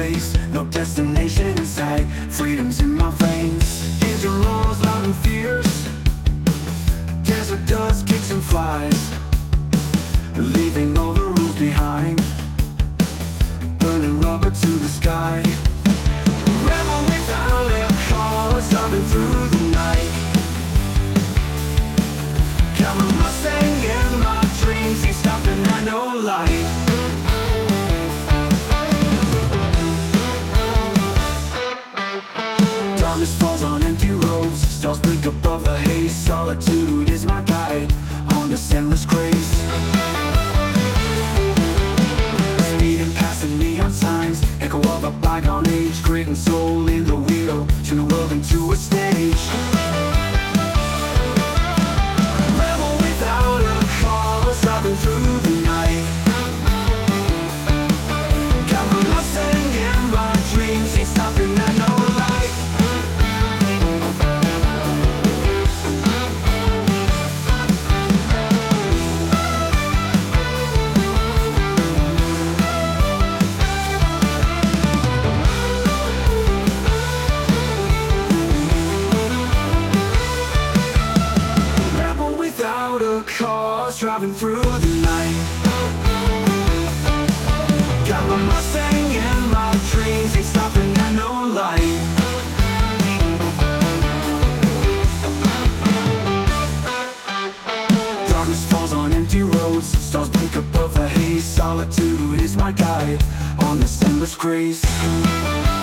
race, no destination in sight. Freedom's in my veins, engine roars loud and fierce. Desert dust kicks and flies, leaving all the rules behind. Burning rubber to the sky. Rebel without a cause, driving through the night. Got my Mustang and my dreams, ain't stopping at no light. Darkness falls on empty roads, stars blink above the haze. Solitude is my guide on this endless grace. Speeding past the neon signs, echo of a bygone age. Grit and soul in the wheel, turn the world into a stage. Rebel without a cause, driving through the night. Got my Mustang and my dreams, ain't stopping at no light. Cars driving through the night. Got my Mustang and my dreams, ain't stopping at no light. Darkness falls on empty roads, stars blink above the haze. Solitude is my guide on this endless grace.